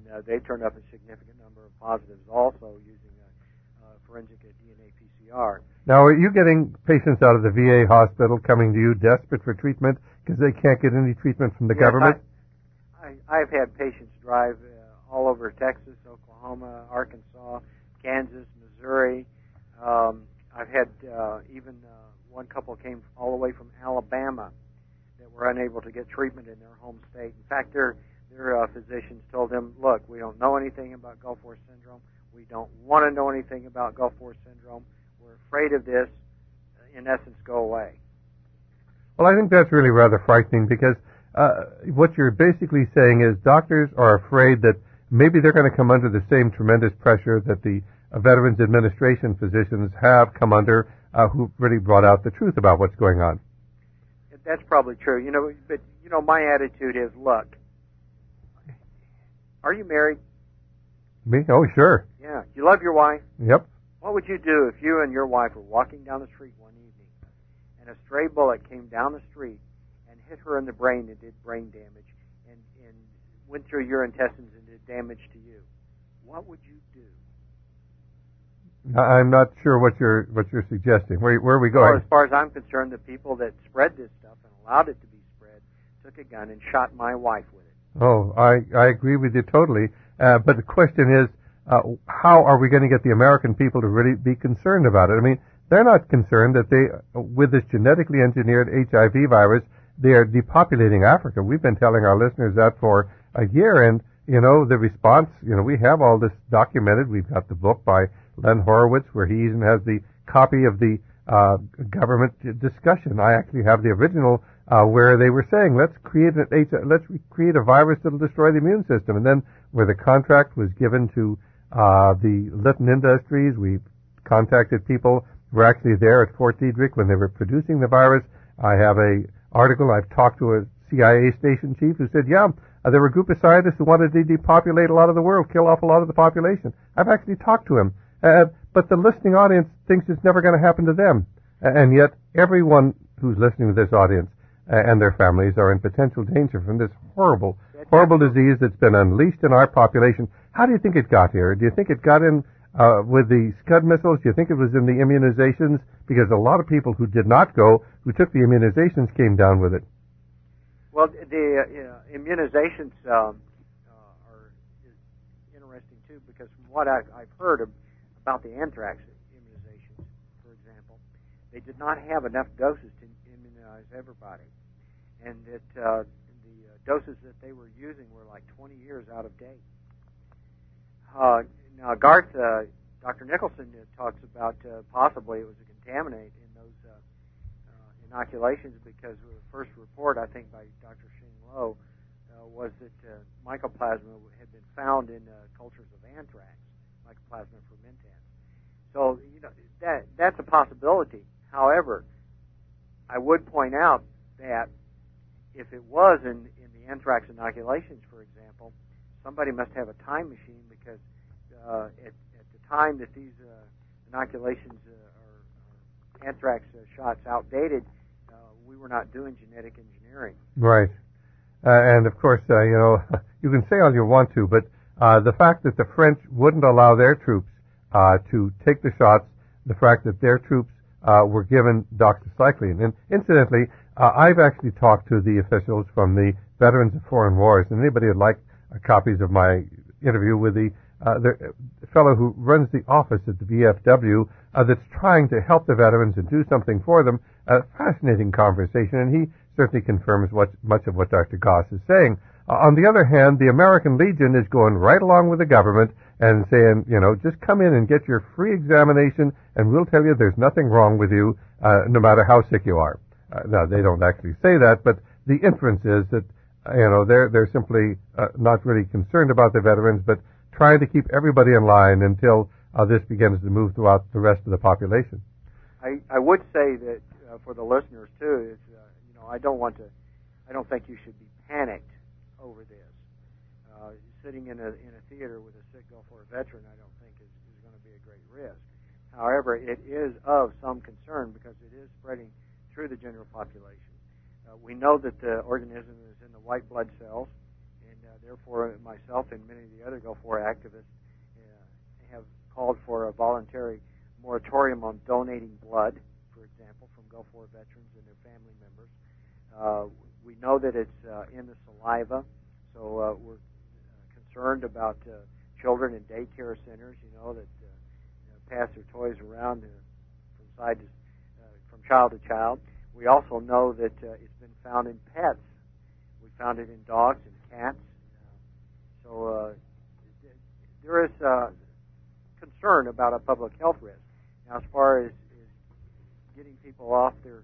they turned up a significant number of positives also using forensic DNA PCR. Now, are you getting patients out of the VA hospital coming to you desperate for treatment because they can't get any treatment from the government? I've had patients drive all over Texas, Oklahoma, Arkansas, Kansas, Missouri. I've had even one couple came all the way from Alabama that were unable to get treatment in their home state. In fact, their physicians told them, look, we don't know anything about Gulf War syndrome. We don't want to know anything about Gulf War syndrome. We're afraid of this. In essence, go away. Well, I think that's really rather frightening because what you're basically saying is doctors are afraid that maybe they're going to come under the same tremendous pressure that the Veterans Administration physicians have come under who really brought out the truth about what's going on. That's probably true. But my attitude is, look, are you married? Me? Oh, sure. Yeah. You love your wife? Yep. What would you do if you and your wife were walking down the street one evening and a stray bullet came down the street and hit her in the brain and did brain damage and went through your intestines and did damage to you? What would you do? I'm not sure what you're suggesting. Where are we going? Well, as far as I'm concerned, the people that spread this stuff and allowed it to be spread took a gun and shot my wife with it. Oh, I agree with you totally. But the question is, how are we going to get the American people to really be concerned about it? I mean, they're not concerned that with this genetically engineered HIV virus, they are depopulating Africa. We've been telling our listeners that for a year, and, the response, we have all this documented. We've got the book by Len Horowitz where he even has the copy of the government discussion. I actually have the original where they were saying, let's create a virus that'll destroy the immune system. And then where the contract was given to the Litton Industries, we contacted people who were actually there at Fort Detrick when they were producing the virus. I have a article. I've talked to a CIA station chief who said, there were a group of scientists who wanted to depopulate a lot of the world, kill off a lot of the population. I've actually talked to him. But the listening audience thinks it's never going to happen to them. And yet everyone who's listening to this audience and their families are in potential danger from this horrible disease that's been unleashed in our population. How do you think it got here? Do you think it got in with the Scud missiles? Do you think it was in the immunizations? Because a lot of people who did not go, who took the immunizations, came down with it. Well, the immunizations are interesting, too, because from what I've heard about the anthrax immunizations, for example, they did not have enough doses to immunize everybody. And that the doses that they were using were like 20 years out of date. Now, Garth, Dr. Nicholson talks about possibly it was a contaminant in those inoculations because the first report, I think, by Dr. Shing Lo was that mycoplasma had been found in cultures of anthrax, Mycoplasma fermentans. So, that's a possibility. However, I would point out that if it was in the anthrax inoculations, for example, somebody must have a time machine because at the time that these inoculations or anthrax shots outdated, we were not doing genetic engineering. Right. And, of course, you can say all you want to, but the fact that the French wouldn't allow their troops to take the shots, the fact that their troops were given doxycycline. And incidentally, I've actually talked to the officials from the Veterans of Foreign Wars, and anybody would like copies of my interview with the fellow who runs the office at the VFW that's trying to help the veterans and do something for them. A fascinating conversation, and he certainly confirms much of what Dr. Goss is saying. On the other hand, the American Legion is going right along with the government and saying, just come in and get your free examination, and we'll tell you there's nothing wrong with you, no matter how sick you are. Now, they don't actually say that, but the inference is that, they're simply not really concerned about the veterans, but trying to keep everybody in line until this begins to move throughout the rest of the population. I would say that for the listeners too is I don't think you should be panicked over this. Sitting in a theater with a sick Gulf War veteran, I don't think is going to be a great risk. However, it is of some concern because it is spreading through the general population. We know that the organism is in the white blood cells, and therefore, myself and many of the other Gulf War activists have called for a voluntary moratorium on donating blood, for example, from Gulf War veterans and their family members. We know that it's in the saliva, so we're concerned about children in daycare centers, that pass their toys around from child to child. We also know that it's been found in pets. We found it in dogs and cats. So there is concern about a public health risk. Now, as far as getting people off their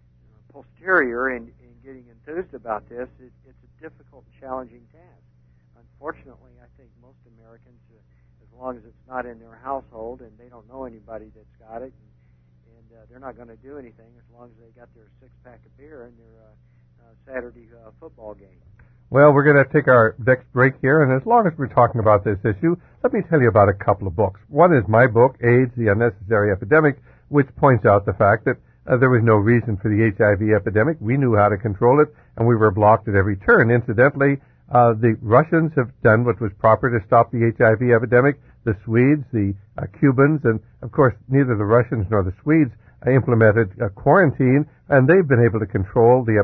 posterior and getting enthused about this, it's a difficult and challenging task. Unfortunately, I think most Americans, as long as it's not in their household and they don't know anybody that's got it, and they're not going to do anything as long as they got their six-pack of beer and their Saturday football game. Well, we're going to take our next break here, and as long as we're talking about this issue, let me tell you about a couple of books. One is my book, AIDS, the Unnecessary Epidemic, which points out the fact that there was no reason for the HIV epidemic. We knew how to control it, and we were blocked at every turn. Incidentally, the Russians have done what was proper to stop the HIV epidemic. The Swedes, the Cubans, and of course neither the Russians nor the Swedes implemented quarantine, and they've been able to control the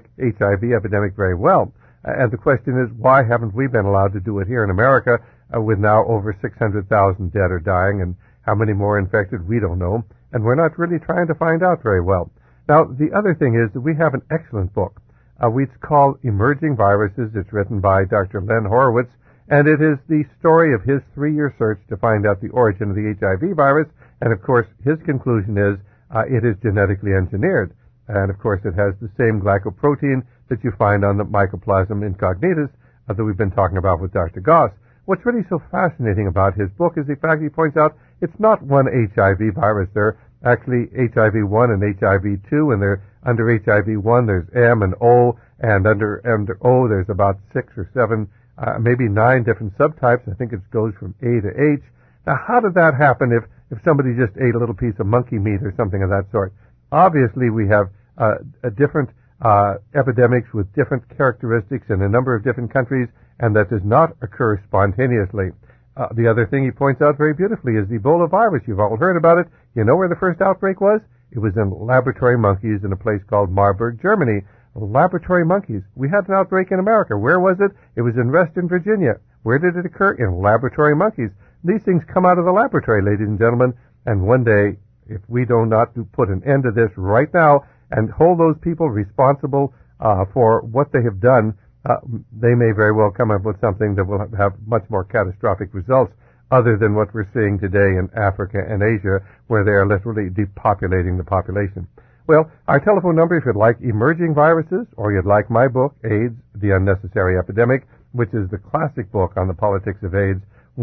HIV epidemic very well. And the question is, why haven't we been allowed to do it here in America with now over 600,000 dead or dying, and how many more infected, we don't know, and we're not really trying to find out very well. Now, the other thing is that we have an excellent book. It's called Emerging Viruses. It's written by Dr. Len Horowitz, and it is the story of his 3-year search to find out the origin of the HIV virus, and of course his conclusion is it is genetically engineered. And of course it has the same glycoprotein that you find on the Mycoplasma incognitus that we've been talking about with Dr. Goss. What's really so fascinating about his book is the fact he points out it's not one HIV virus. There are actually HIV-1 and HIV-2, and under HIV-1 there's M and O, and under O there's about 6 or 7, maybe 9 different subtypes. I think it goes from A to H. Now, how did that happen if somebody just ate a little piece of monkey meat or something of that sort? Obviously, we have different epidemics with different characteristics in a number of different countries, and that does not occur spontaneously. The other thing he points out very beautifully is the Ebola virus. You've all heard about it. You know where the first outbreak was? It was in laboratory monkeys in a place called Marburg, Germany. Laboratory monkeys. We had an outbreak in America. Where was it? It was in Reston, Virginia. Where did it occur? In laboratory monkeys. These things come out of the laboratory, ladies and gentlemen, and one day, if we do not put an end to this right now and hold those people responsible for what they have done, they may very well come up with something that will have much more catastrophic results other than what we're seeing today in Africa and Asia, where they are literally depopulating the population. Well, our telephone number, if you'd like Emerging Viruses, or you'd like my book, AIDS, the Unnecessary Epidemic, which is the classic book on the politics of AIDS,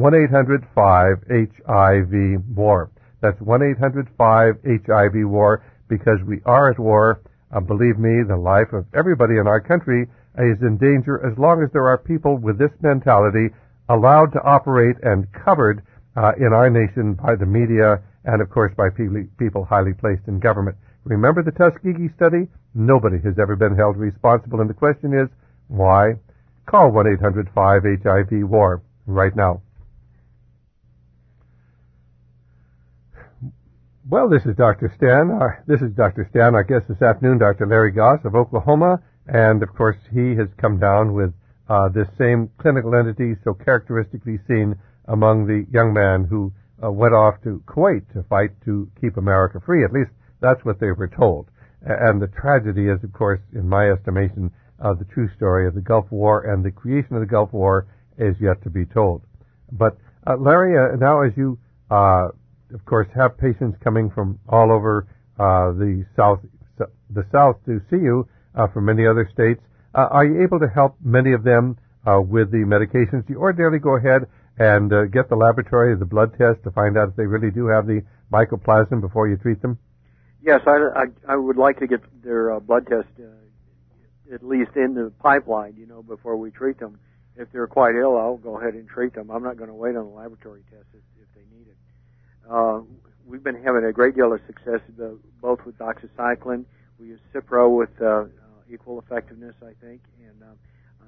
1-800-5-HIV-WAR. That's 1-800-5-HIV-WAR, because we are at war. Believe me, the life of everybody in our country is in danger as long as there are people with this mentality allowed to operate and covered in our nation by the media and, of course, by people highly placed in government. Remember the Tuskegee study? Nobody has ever been held responsible, and the question is, why? Call 1-800-5-HIV-WAR right now. Well, this is Dr. Stan. Our guest this afternoon, Dr. Larry Goss of Oklahoma, and of course he has come down with this same clinical entity so characteristically seen among the young man who went off to Kuwait to fight to keep America free. At least that's what they were told. And the tragedy is, of course, in my estimation, the true story of the Gulf War and the creation of the Gulf War is yet to be told. But Larry, now as you of course, have patients coming from all over the South to see you from many other states. Are you able to help many of them with the medications? Do you ordinarily go ahead and get the laboratory, the blood test, to find out if they really do have the mycoplasma before you treat them? Yes, I would like to get their blood test at least in the pipeline, before we treat them. If they're quite ill, I'll go ahead and treat them. I'm not going to wait on the laboratory test if they need it. We've been having a great deal of success, both with doxycycline. We use Cipro with equal effectiveness, I think, and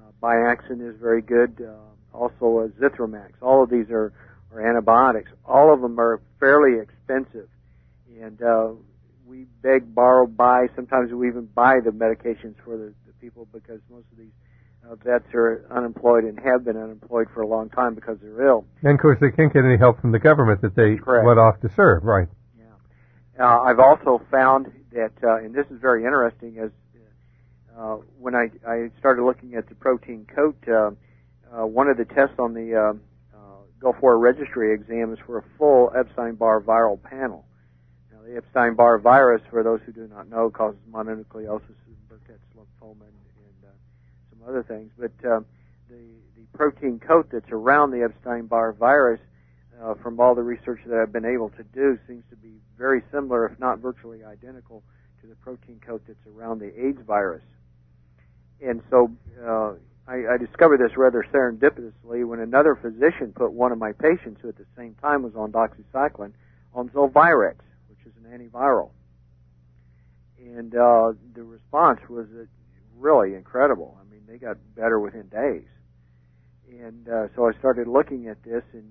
Biaxin is very good. Also, Zithromax. All of these are antibiotics. All of them are fairly expensive, and we beg, borrow, buy. Sometimes we even buy the medications for the people because most of these vets are unemployed and have been unemployed for a long time because they're ill. And of course, they can't get any help from the government that they Correct. went off to serve, right? Yeah. I've also found that, and this is very interesting, as when I started looking at the protein coat, one of the tests on the Gulf War registry exam is for a full Epstein-Barr viral panel. Now, the Epstein-Barr virus, for those who do not know, causes mononucleosis and Burkitt's lymphoma and some other things. But the protein coat that's around the Epstein-Barr virus, from all the research that I've been able to do, seems to be very similar, if not virtually identical, to the protein coat that's around the AIDS virus. And so I discovered this rather serendipitously when another physician put one of my patients, who at the same time was on doxycycline, on Zolvirex, which is an antiviral. And the response was really incredible. I mean, they got better within days. And so I started looking at this, and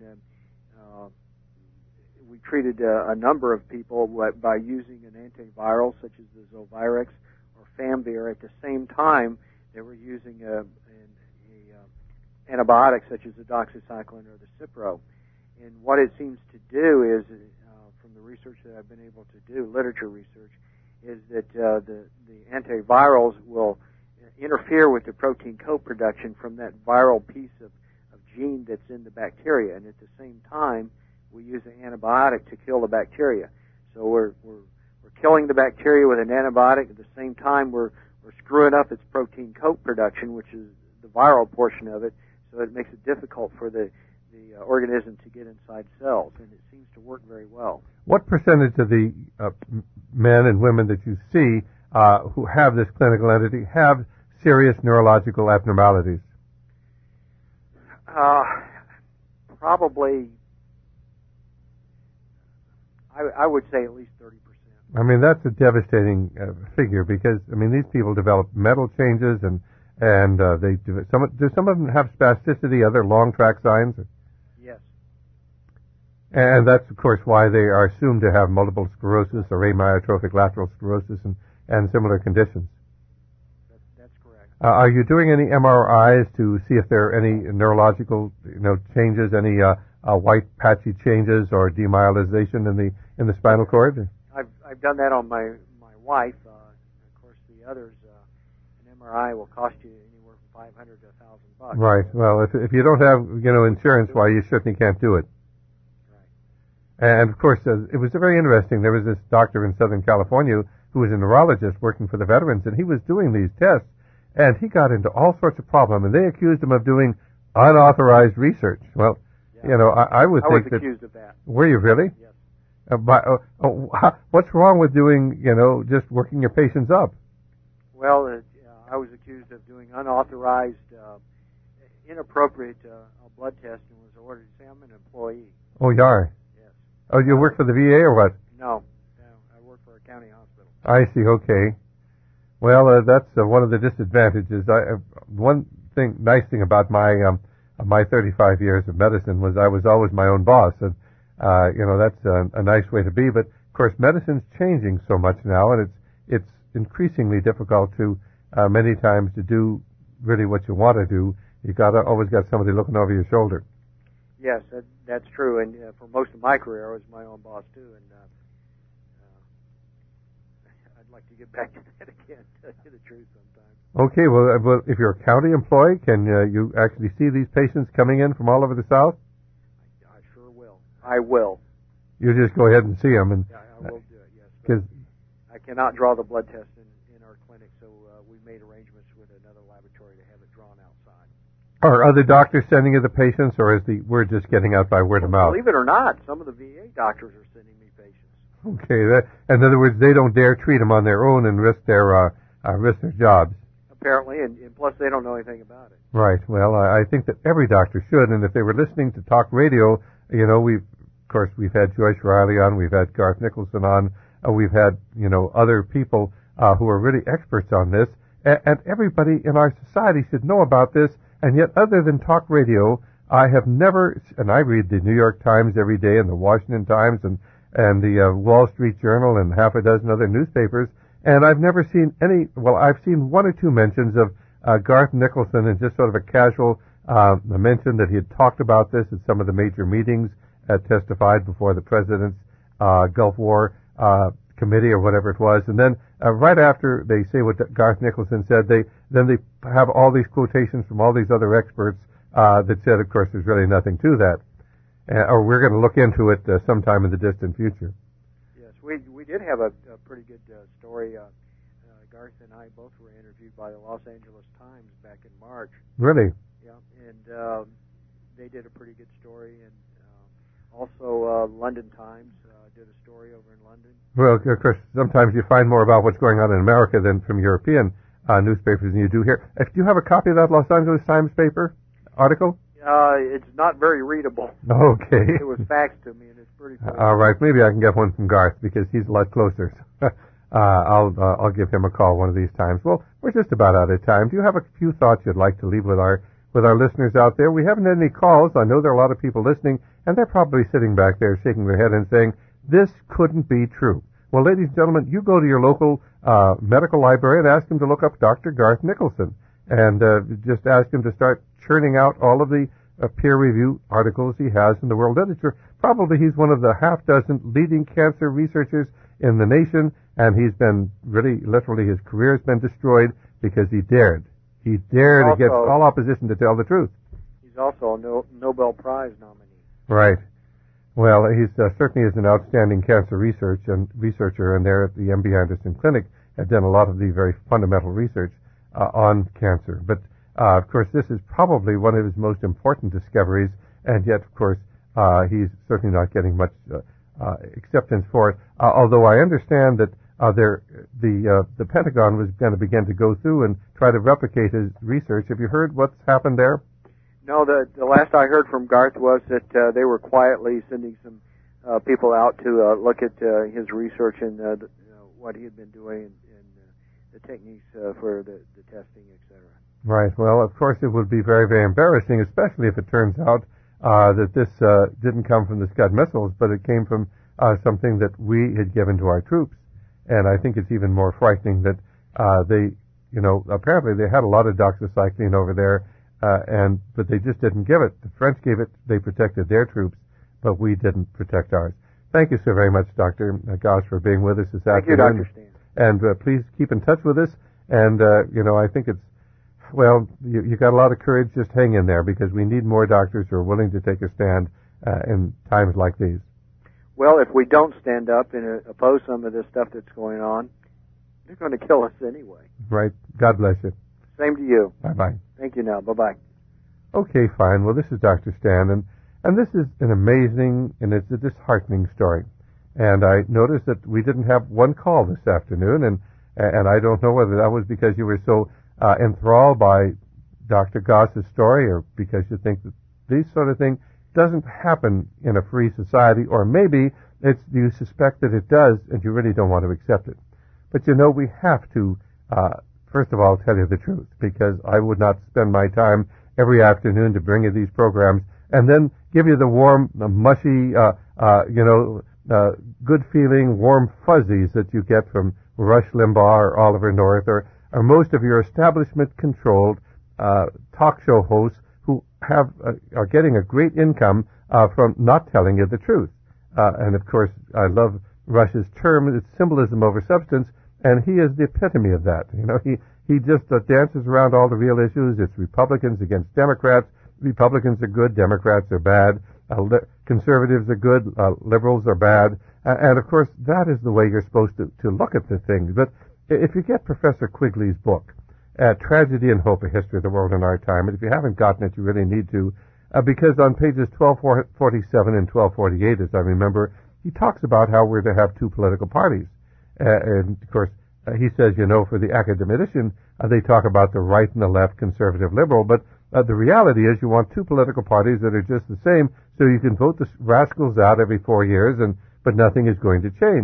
we treated a number of people by using an antiviral such as the Zolvirex or Famvir. At the same time, they were using an antibiotic such as the doxycycline or the Cipro. And what it seems to do is, from the research that I've been able to do, literature research, is that the antivirals will interfere with the protein coat production from that viral piece of gene that's in the bacteria, and at the same time we use an antibiotic to kill the bacteria. So we're killing the bacteria with an antibiotic. At the same time we're screwing up its protein coat production, which is the viral portion of it, so it makes it difficult for the organism to get inside cells, and it seems to work very well. What percentage of the men and women that you see who have this clinical entity have serious neurological abnormalities? Probably, I would say at least 30%. I mean, that's a devastating figure because, I mean, these people develop mental changes and they do some of them have spasticity, other long track signs? Yes. And that's, of course, why they are assumed to have multiple sclerosis or amyotrophic lateral sclerosis and similar conditions. That's correct. Are you doing any MRIs to see if there are any neurological, changes, any white patchy changes or demyelization in the spinal cord? I've done that on my wife. Of course, the others, an MRI will cost you anywhere from $500 to $1,000. Right. Well, if you don't have insurance, why you certainly can't do it. Right. And of course, it was very interesting. There was this doctor in Southern California who was a neurologist working for the veterans, and he was doing these tests, and he got into all sorts of problems, and they accused him of doing unauthorized research. Well, yeah. I would think that. I was accused of that. Were you really? Yes. What's wrong with doing, just working your patients up? Well, I was accused of doing unauthorized, inappropriate blood test and was ordered to say I'm an employee. Oh, you are? Yes. Oh, you work for the VA or what? No, I work for a county hospital. I see, okay. Well, that's one of the disadvantages. One nice thing about my 35 years of medicine was I was always my own boss, and that's a nice way to be. But of course, medicine's changing so much now, and it's increasingly difficult to many times to do really what you want to do. You always got somebody looking over your shoulder. Yes, that's true. And for most of my career, I was my own boss too. And I'd like to get back to that again. To tell you the truth, sometimes. Okay. Well, if you're a county employee, can you actually see these patients coming in from all over the South? I sure will. I will. You just go ahead and see them, and I will do it. Yes. Because I cannot draw the blood test in our clinic, so we've made arrangements with another laboratory to have it drawn outside. Are other doctors sending you the patients, or is the word just getting out by word of mouth? Believe it or not, some of the VA doctors are sending me patients. Okay. In other words, they don't dare treat them on their own and risk their jobs. Apparently, and plus they don't know anything about it. Right. Well, I think that every doctor should, and if they were listening to talk radio, we've had Joyce Riley on, we've had Garth Nicholson on, we've had, other people who are really experts on this, And everybody in our society should know about this, and yet other than talk radio, I have never, and I read the New York Times every day and the Washington Times and the Wall Street Journal and half a dozen other newspapers, and I've never seen any, well, I've seen one or two mentions of Garth Nicholson and just sort of a casual mention that he had talked about this at some of the major meetings, testified before the President's Gulf War committee or whatever it was, and then right after they say what Garth Nicholson said, they have all these quotations from all these other experts that said, of course, there's really nothing to that, or we're going to look into it sometime in the distant future. Yes, we did have a pretty good story. Garth and I both were interviewed by the Los Angeles Times back in March. Really? Yeah, and they did a pretty good story, and also London Times did a story over in London. Well, of course, sometimes you find more about what's going on in America than from European newspapers than you do here. Do you have a copy of that Los Angeles Times paper article? It's not very readable. Okay. It was faxed to me, and it's pretty cool. All right, maybe I can get one from Garth because he's a lot closer. I'll give him a call one of these times. Well, we're just about out of time. Do you have a few thoughts you'd like to leave with our listeners out there? We haven't had any calls. I know there are a lot of people listening, and they're probably sitting back there shaking their head and saying, this couldn't be true. Well, ladies and gentlemen, you go to your local medical library and ask him to look up Dr. Garth Nicholson, and just ask him to start churning out all of the peer-review articles he has in the world literature. Probably he's one of the half-dozen leading cancer researchers in the nation, and he's been really, literally, his career has been destroyed because he dared. He dared against all opposition to tell the truth. He's also a Nobel Prize nominee. Right. Well, he's certainly is an outstanding cancer researcher, and there at the MD Anderson Clinic have done a lot of the very fundamental research on cancer. But, of course, this is probably one of his most important discoveries, and yet, of course, he's certainly not getting much acceptance for it. Although I understand that the Pentagon was going to begin to go through and try to replicate his research. Have you heard what's happened there? No, the last I heard from Garth was that they were quietly sending some people out to look at his research and what he had been doing and the techniques for the testing, etc. Right. Well, of course, it would be very, very embarrassing, especially if it turns out that this didn't come from the Scud missiles, but it came from something that we had given to our troops. And I think it's even more frightening that apparently they had a lot of doxycycline over there, but they just didn't give it. The French gave it. They protected their troops, but we didn't protect ours. Thank you so very much, Dr. Goss, for being with us this afternoon. Thank you, Dr. Stan. And please keep in touch with us. And, I think it's, well, you got a lot of courage. Just hang in there because we need more doctors who are willing to take a stand in times like these. Well, if we don't stand up and oppose some of this stuff that's going on, they're going to kill us anyway. Right. God bless you. Same to you. Bye-bye. Thank you now. Bye-bye. Okay, fine. Well, this is Dr. Stan, and this is an amazing and it's a disheartening story. And I noticed that we didn't have one call this afternoon, and I don't know whether that was because you were so enthralled by Dr. Goss's story or because you think that this sort of thing doesn't happen in a free society, or maybe you suspect that it does and you really don't want to accept it. But we have to, first of all, tell you the truth, because I would not spend my time every afternoon to bring you these programs and then give you the warm, mushy, good feeling, warm fuzzies that you get from Rush Limbaugh or Oliver North or most of your establishment-controlled talk show hosts who are getting a great income from not telling you the truth. And of course, I love Rush's term, it's symbolism over substance, and he is the epitome of that. He just dances around all the real issues. It's Republicans against Democrats. Republicans are good, Democrats are bad. Conservatives are good, liberals are bad. And of course, that is the way you're supposed to look at the things. But if you get Professor Quigley's book, Tragedy and Hope, A History of the World in Our Time, and if you haven't gotten it, you really need to, because on pages 1247 and 1248, as I remember, he talks about how we're to have two political parties. And of course, he says, for the academician, they talk about the right and the left, conservative, liberal, but the reality is you want two political parties that are just the same, so you can vote the rascals out every 4 years, but nothing is going to change.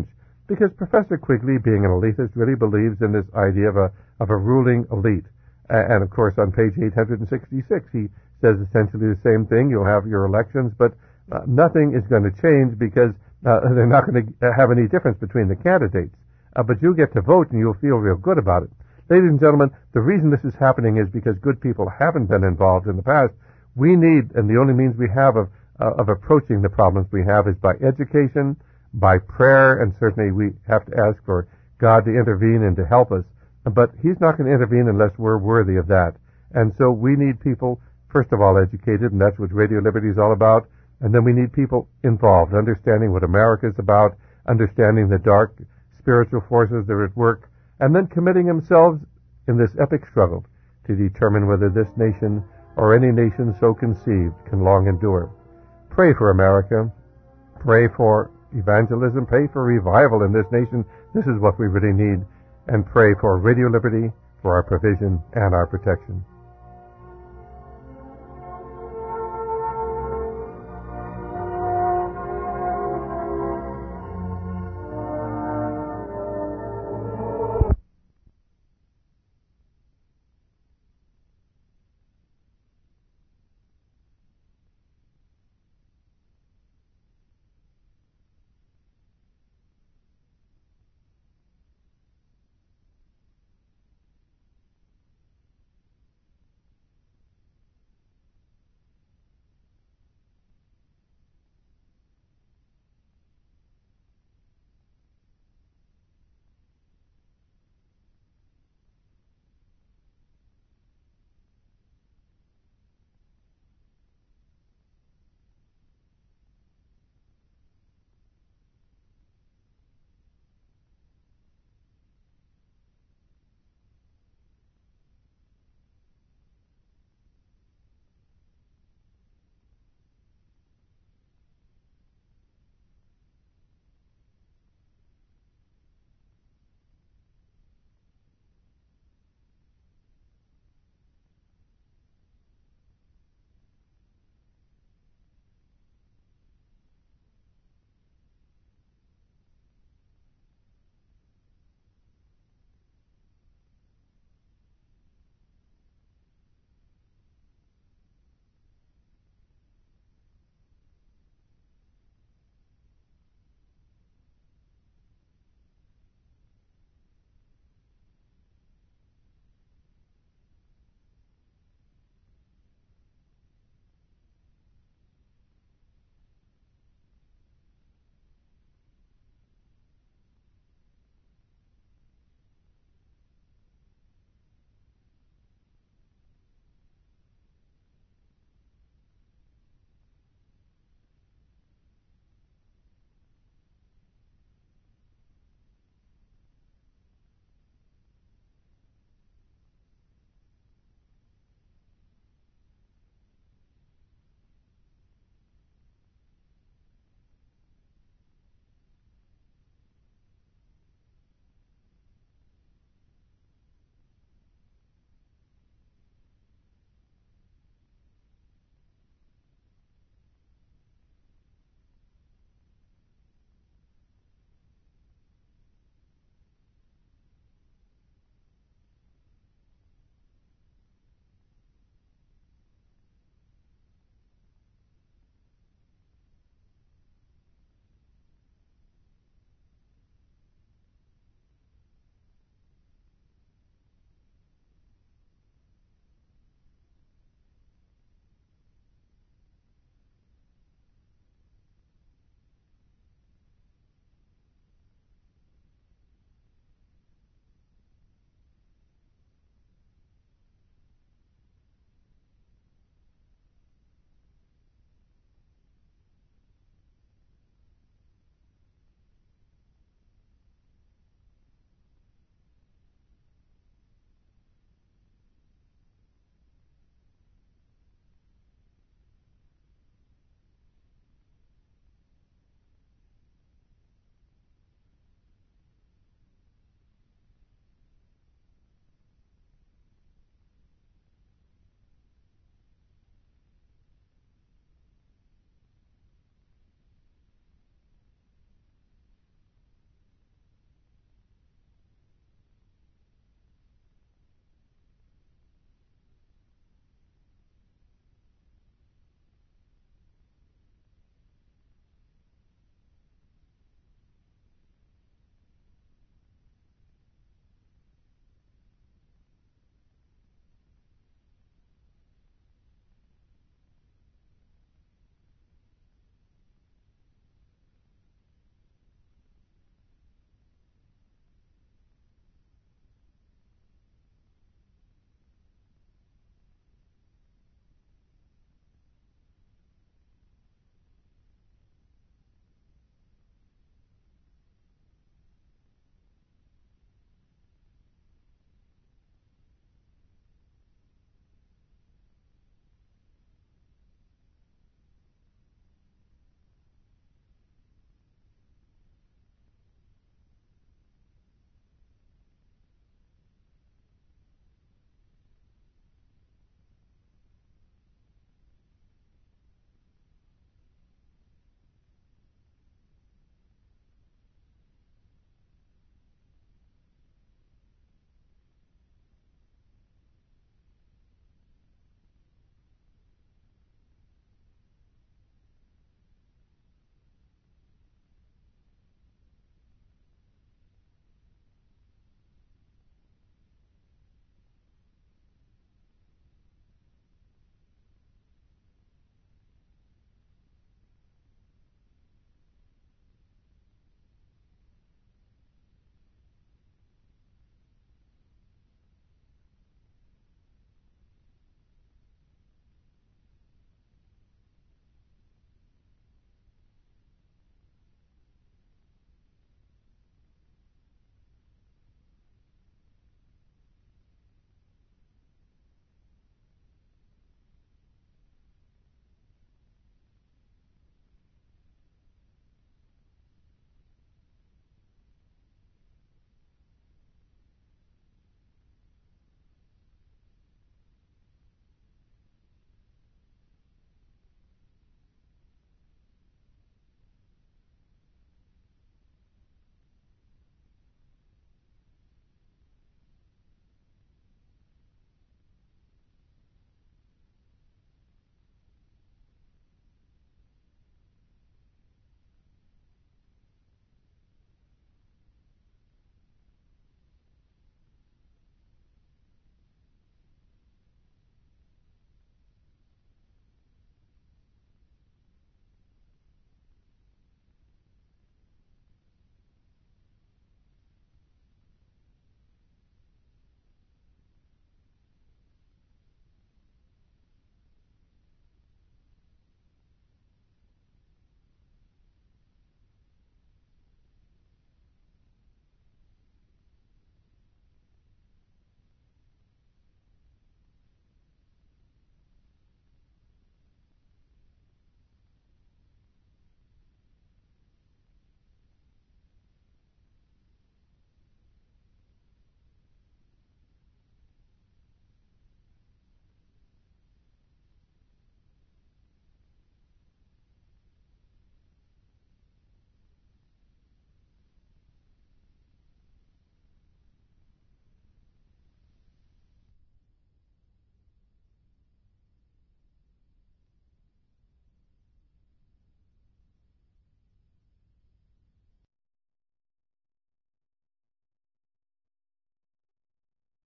Because Professor Quigley, being an elitist, really believes in this idea of a ruling elite. And of course, on page 866, he says essentially the same thing. You'll have your elections, but nothing is going to change because they're not going to have any difference between the candidates. But you'll get to vote and you'll feel real good about it. Ladies and gentlemen, the reason this is happening is because good people haven't been involved in the past. We need, and the only means we have of approaching the problems we have is by education, by prayer, and certainly we have to ask for God to intervene and to help us. But He's not going to intervene unless we're worthy of that. And so we need people, first of all, educated, and that's what Radio Liberty is all about. And then we need people involved, understanding what America is about, understanding the dark spiritual forces that are at work, and then committing themselves in this epic struggle to determine whether this nation or any nation so conceived can long endure. Pray for America. Pray for evangelism. Pray for revival in this nation. This is what we really need. And pray for Radio Liberty, for our provision and our protection.